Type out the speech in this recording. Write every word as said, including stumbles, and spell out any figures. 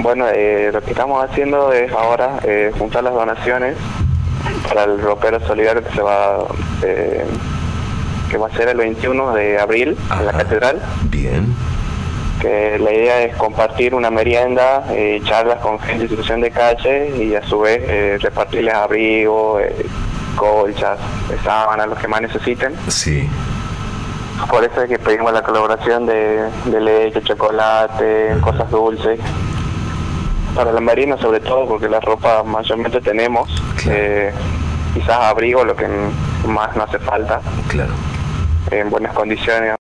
Bueno, eh, lo que estamos haciendo es ahora eh, juntar las donaciones para el ropero solidario que se va eh, que va a ser el veintiuno de abril. Ajá. En la catedral. Bien. Que la idea es compartir una merienda, eh, charlas con gente de situación de calle y a su vez eh, repartirles abrigos, eh, colchas, sábanas, los que más necesiten. Sí. Por eso es que pedimos la colaboración de, de leche, chocolate, uh-huh. cosas dulces. Para la marina sobre todo, porque la ropa mayormente tenemos. Claro. Eh, quizás abrigo, lo que más no hace falta. Claro. En buenas condiciones.